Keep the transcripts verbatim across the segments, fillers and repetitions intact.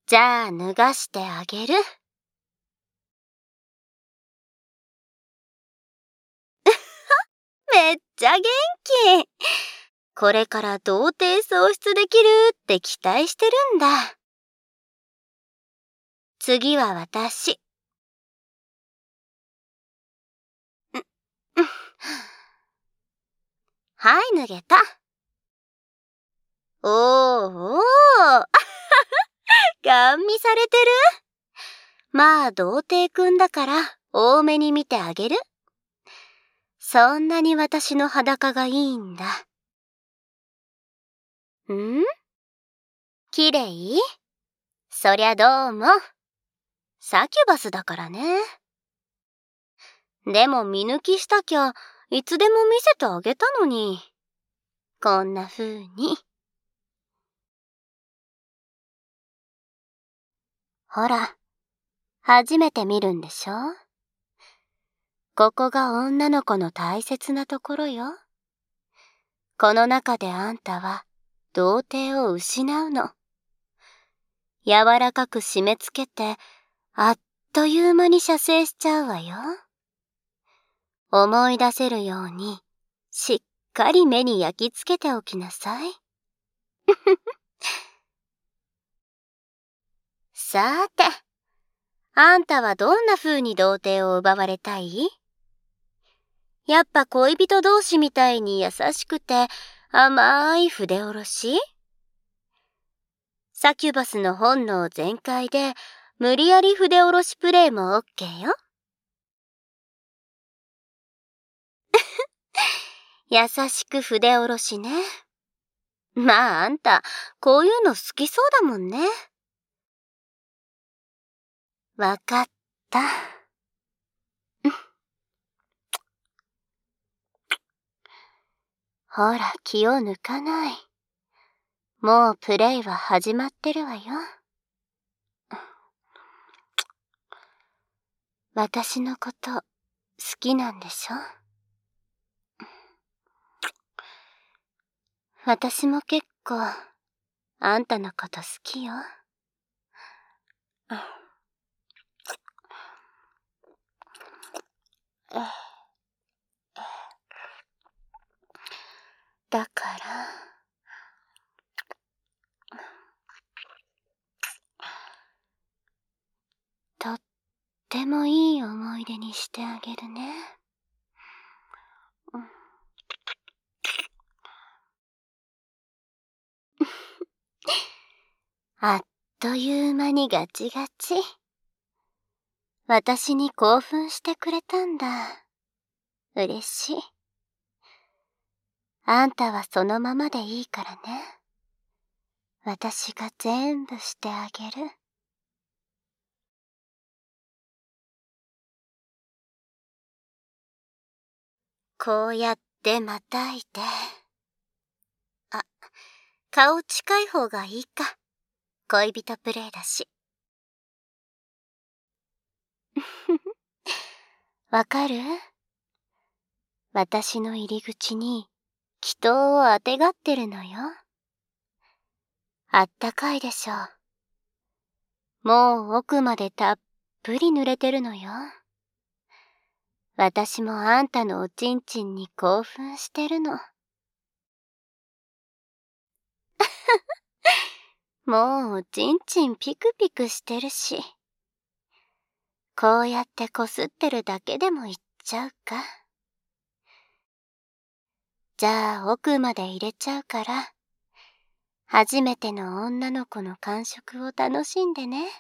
じゃあ脱がしてあげる。めっちゃ元気。これから童貞喪失できるって期待してるんだ。次は私。ん、ん。はい、脱げた。おーおー。ガン見されてる？まあ、童貞くんだから多めに見てあげる。そんなに私の裸がいいんだ。ん？綺麗？そりゃどうも。サキュバスだからね。でも見抜きしたきゃいつでも見せてあげたのに。こんな風に。ほら、初めて見るんでしょ？ここが女の子の大切なところよ。この中であんたは童貞を失うの。柔らかく締め付けて、あっという間に射精しちゃうわよ。思い出せるように、しっかり目に焼き付けておきなさい。さーて、あんたはどんな風に童貞を奪われたい？やっぱ恋人同士みたいに優しくて甘い筆下ろし？サキュバスの本能全開で無理やり筆下ろしプレイも OK よ。優しく筆下ろしね。まああんたこういうの好きそうだもんね。わかった。ほら気を抜かない。もうプレイは始まってるわよ。私のこと好きなんでしょ？私も結構あんたのこと好きよ。だからとってもいい思い出にしてあげるね。あっという間にガチガチ。私に興奮してくれたんだ。嬉しい。あんたはそのままでいいからね。私が全部してあげる。こうやってまたいて。あ、顔近い方がいいか。恋人プレイだし。わかる？私の入り口に祈祷をあてがってるのよ。あったかいでしょ。もう奥までたっぷり濡れてるのよ。私もあんたのおちんちんに興奮してるの。もうおちんちんピクピクしてるし。こうやってこすってるだけでもいっちゃうか。じゃあ奥まで入れちゃうから、初めての女の子の感触を楽しんでね。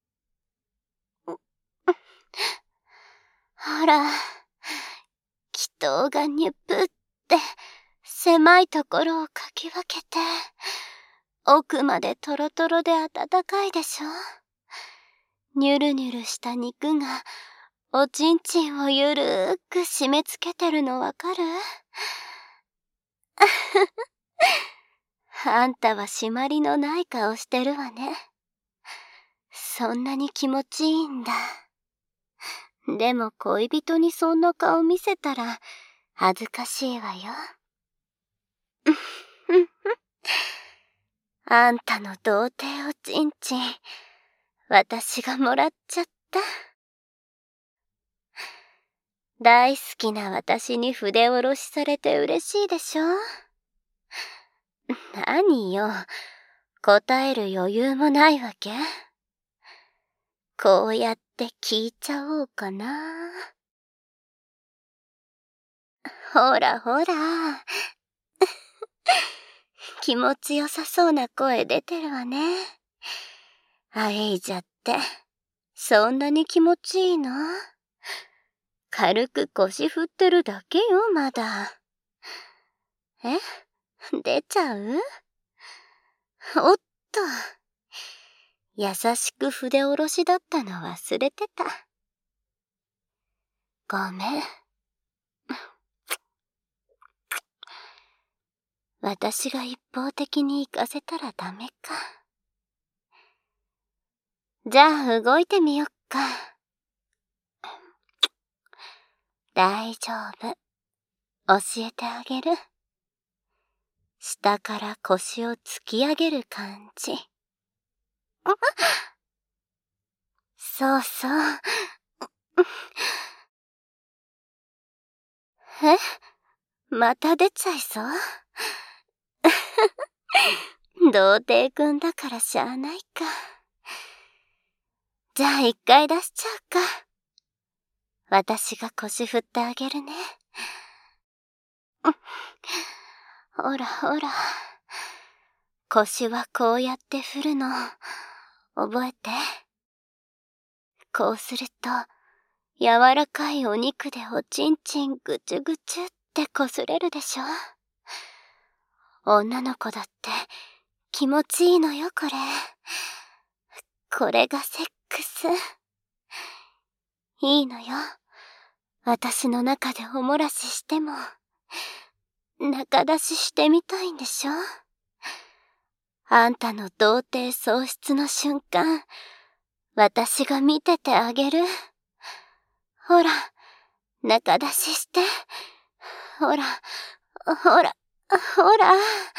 ほら、祈祷がニュプって狭いところをかき分けて、奥までトロトロで温かいでしょ。ニュルニュルした肉がおちんちんをゆるーく締め付けてるのわかる？あんたは締まりのない顔してるわね。そんなに気持ちいいんだ。でも恋人にそんな顔見せたら恥ずかしいわよ。あんたの童貞おちんちん私がもらっちゃった。大好きな私に筆下ろしされて嬉しいでしょ？何よ、答える余裕もないわけ？こうやって聞いちゃおうかな。ほらほら。気持ちよさそうな声出てるわね。あえいじゃって、そんなに気持ちいいの？軽く腰振ってるだけよ、まだ。え？出ちゃう？おっと。優しく筆下ろしだったの忘れてた。ごめん。私が一方的に行かせたらダメか。じゃあ動いてみよっか。大丈夫。教えてあげる。下から腰を突き上げる感じ。そうそう。え？また出ちゃいそう？童貞くんだからしゃあないか。じゃあ一回出しちゃうか。私が腰振ってあげるね。ほらほら。腰はこうやって振るの。覚えて。こうすると、柔らかいお肉でおちんちんぐちゅぐちゅってこすれるでしょ。女の子だって気持ちいいのよ、これ。これがセックス。いいのよ。私の中でおもらししても、中出ししてみたいんでしょ？あんたの童貞喪失の瞬間、私が見ててあげる。ほら、中出しして。ほら、ほら、ほら。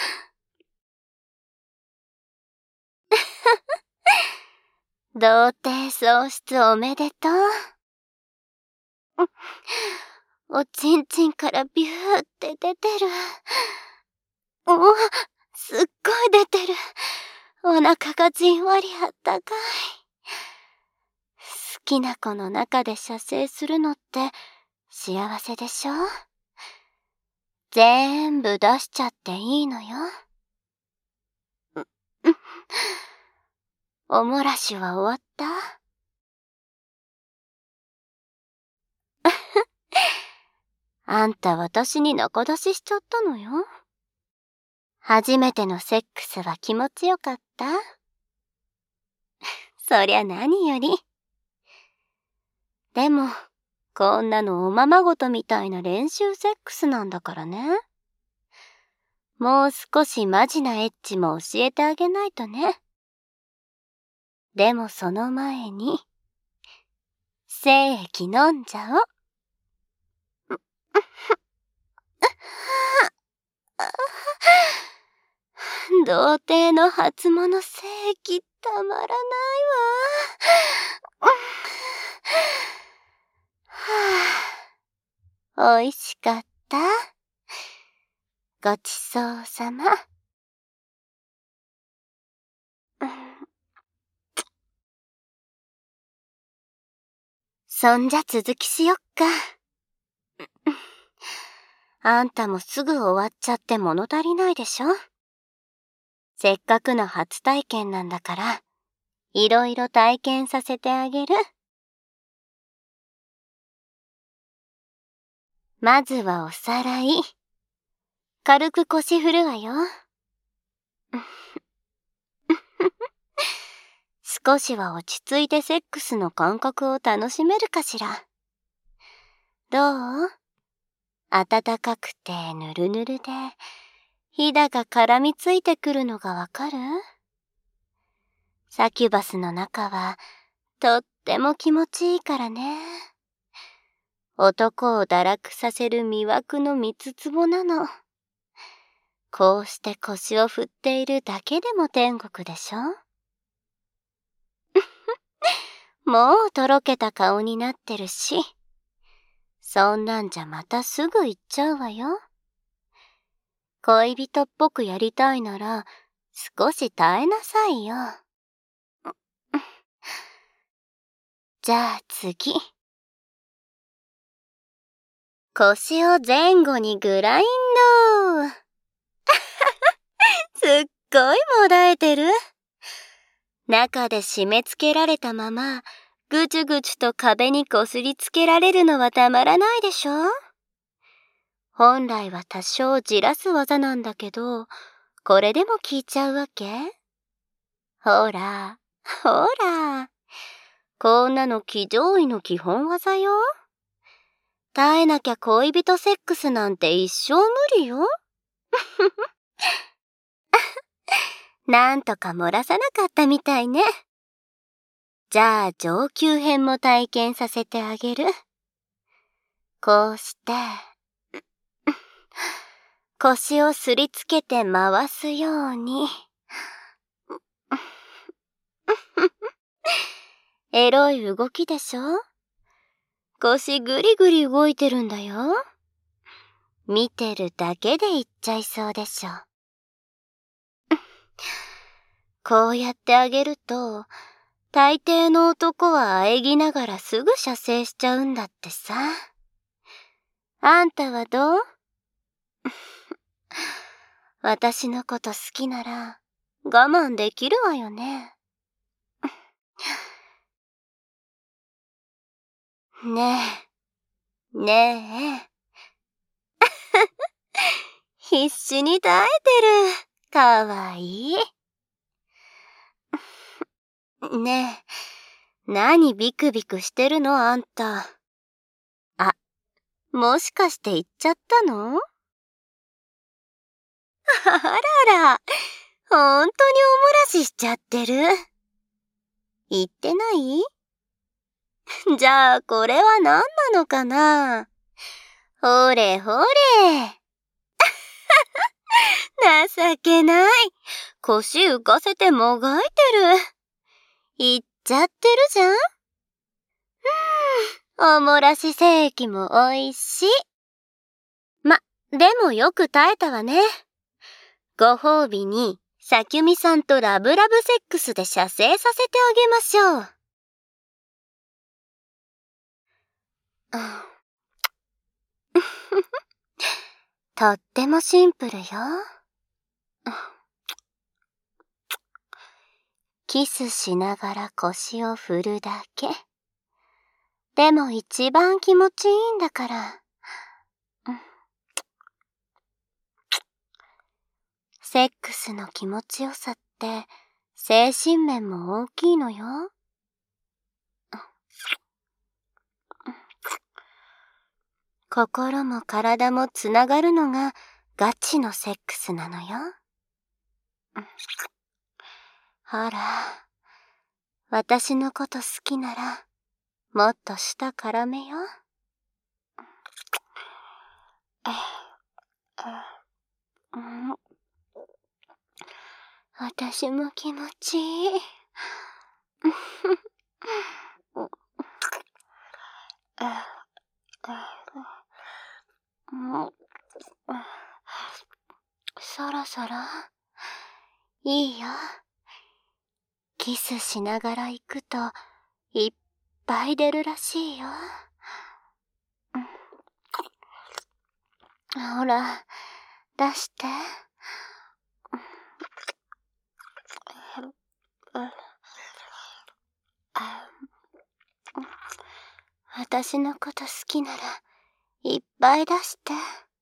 童貞喪失おめでとう。おちんちんからビューって出てる。お、すっごい出てる。お腹がじんわりあったかい。好きな子の中で射精するのって幸せでしょ？全部出しちゃっていいのよ。おもらしは終わった？あんた私に中出ししちゃったのよ。初めてのセックスは気持ちよかった？そりゃ何より。でも、こんなのおままごとみたいな練習セックスなんだからね。もう少しマジなエッチも教えてあげないとね。でもその前に、精液飲んじゃお。童貞の初物精液たまらないわ。はあ、おいしかった？ごちそうさま。そんじゃ続きしよっか。あんたもすぐ終わっちゃって物足りないでしょ？せっかくの初体験なんだから、いろいろ体験させてあげる。まずはおさらい。軽く腰振るわよ。少しは落ち着いてセックスの感覚を楽しめるかしら。どう？暖かくてぬるぬるで、ひだが絡みついてくるのがわかる？サキュバスの中はとっても気持ちいいからね。男を堕落させる魅惑の三つ壺なの。こうして腰を振っているだけでも天国でしょ？ もうとろけた顔になってるし、そんなんじゃまたすぐ行っちゃうわよ。恋人っぽくやりたいなら、少し耐えなさいよ。じゃあ次。腰を前後にグラインド。すっごいもだえてる。中で締め付けられたまま、ぐちゅぐちゅと壁にこすりつけられるのはたまらないでしょ。本来は多少じらす技なんだけど、これでも効いちゃうわけ？ほら、ほら。こんなの騎乗位の基本技よ。耐えなきゃ恋人セックスなんて一生無理よ。なんとか漏らさなかったみたいね。じゃあ上級編も体験させてあげる。こうして、腰をすりつけて回すように。エロい動きでしょ？腰ぐりぐり動いてるんだよ。見てるだけで言っちゃいそうでしょ。こうやってあげると、大抵の男は喘ぎながらすぐ射精しちゃうんだってさ。あんたはどう？私のこと好きなら我慢できるわよね。ねえ、ねえ。必死に耐えてる。かわいい。ねえ、何ビクビクしてるのあんた。あ、もしかして言っちゃったの？あらら、ほんとにおもらししちゃってる。言ってない？じゃあこれは何なのかな？ほれほれ。情けない。腰浮かせてもがいてる。言っちゃってるじゃん。おもらしセーキも美味しい。ま、でもよく耐えたわね。ご褒美に、さきゅみさんとラブラブセックスで射精させてあげましょう。とってもシンプルよ。キスしながら腰を振るだけ。でも一番気持ちいいんだから。セックスの気持ちよさって精神面も大きいのよ。心も体もつながるのがガチのセックスなのよ。ほら、私のこと好きならもっと舌絡めよ。私も気持ちいい。そろそろいいよ。キスしながら行くといっぱい出るらしいよ。ほら、出して。私のこと好きならいっぱい出して。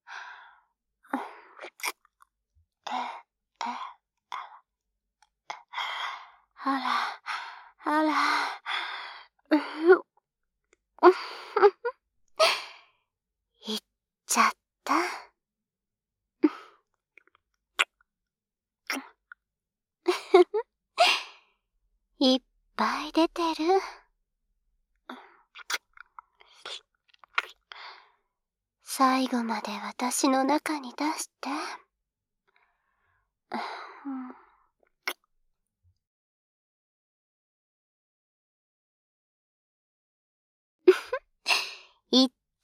ほら、ほら。いっちゃった。いっぱい出てる。最後まで私の中に出して。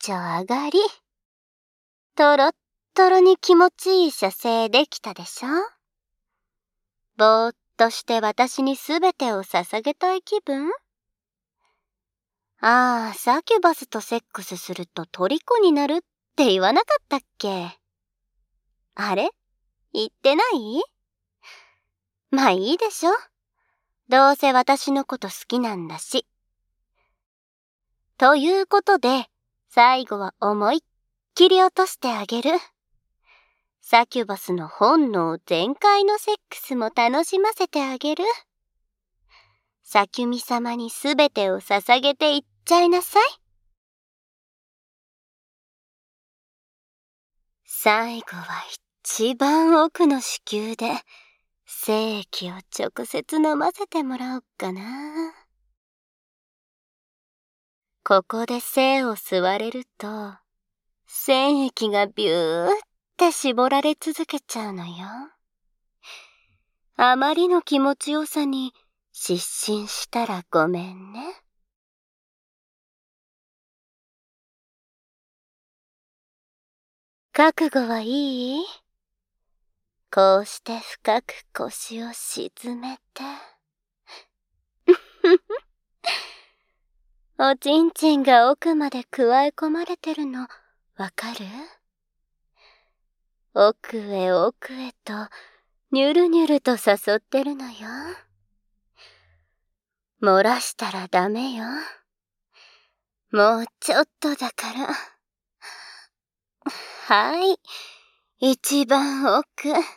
ちょ上がり、とろっとろに気持ちいい射精できたでしょ？ぼーっとして私にすべてを捧げたい気分？ああ、サキュバスとセックスすると虜になるって言わなかったっけ？あれ？言ってない？まあいいでしょ。どうせ私のこと好きなんだし。ということで、最後は思いっきり落としてあげる。サキュバスの本能全開のセックスも楽しませてあげる。サキュミ様にすべてを捧げていっちゃいなさい。最後は一番奥の子宮で精液を直接飲ませてもらおっかな。ここで精を吸われると、精液がビューって絞られ続けちゃうのよ。あまりの気持ちよさに失神したらごめんね。覚悟はいい？こうして深く腰を沈めて。おちんちんが奥までくわえ込まれてるのわかる？奥へ奥へとニュルニュルと誘ってるのよ。漏らしたらダメよ。もうちょっとだから。はい、一番奥。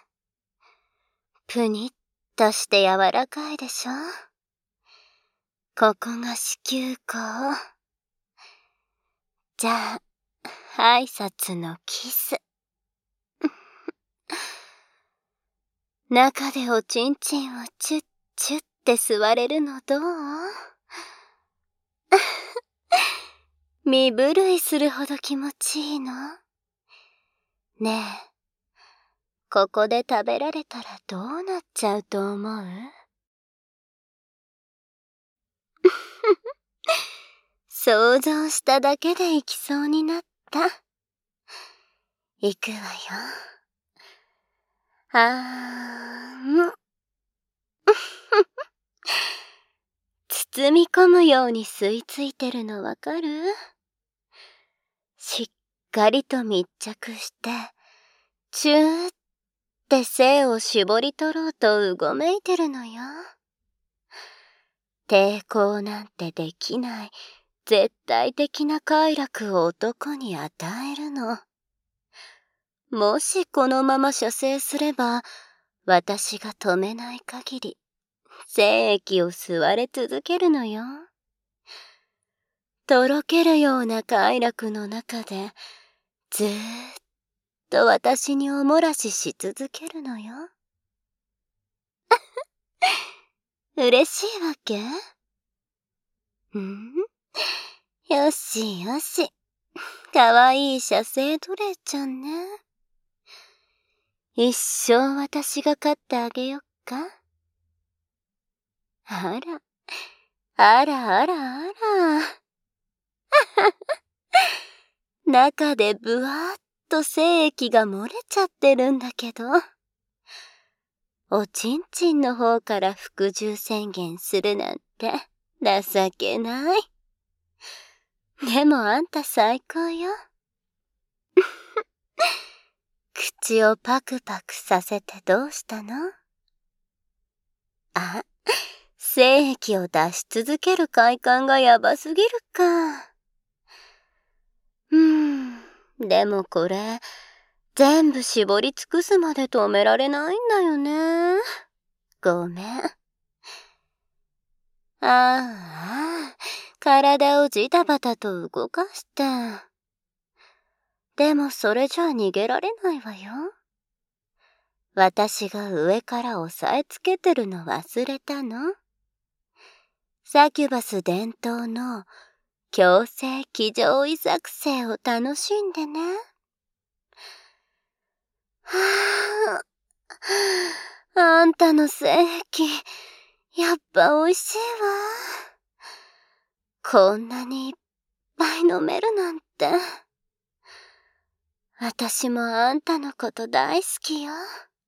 ぷにっとして柔らかいでしょ。ここが子宮口。じゃあ、挨拶のキス。中でおちんちんをチュッチュッって吸われるのどう？身震いするほど気持ちいいの？ねえ、ここで食べられたらどうなっちゃうと思う？想像しただけで行きそうになった。行くわよ。あーん。包み込むように吸い付いてるのわかる？しっかりと密着して、チューって精を絞り取ろうとうごめいてるのよ。抵抗なんてできない絶対的な快楽を男に与えるの。もしこのまま射精すれば、私が止めない限り、精液を吸われ続けるのよ。とろけるような快楽の中で、ずーっと私におもらしし続けるのよ。嬉しいわけ？ん？よしよし。かわいい射精奴隷ちゃんね。一生私が飼ってあげよっか。あら、あらあらあら。中でブワーっと精液が漏れちゃってるんだけど。おちんちんの方から服従宣言するなんて情けない。でもあんた最高よ。口をパクパクさせてどうしたの？あ、精液を出し続ける快感がやばすぎるか。うーん、でもこれ、全部絞り尽くすまで止められないんだよね。ごめん。ああ、体をジタバタと動かして。でもそれじゃ逃げられないわよ。私が上から押さえつけてるの忘れたの？サキュバス伝統の強制騎乗位作戦を楽しんでね。はぁ、あんたの精液、やっぱ美味しいわ。こんなにいっぱい飲めるなんて。 。私もあんたのこと大好きよ。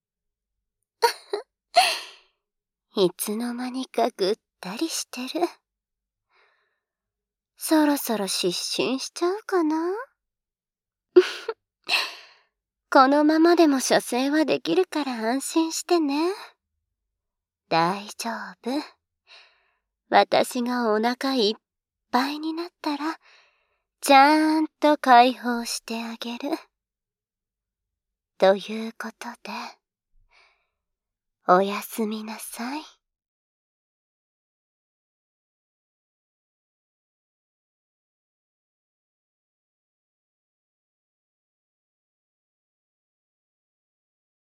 いつの間にかぐったりしてる。そろそろ失神しちゃうかな。このままでも射精はできるから安心してね。大丈夫。私がお腹いっぱいになったら、ちゃんと解放してあげる。ということで、おやすみなさい。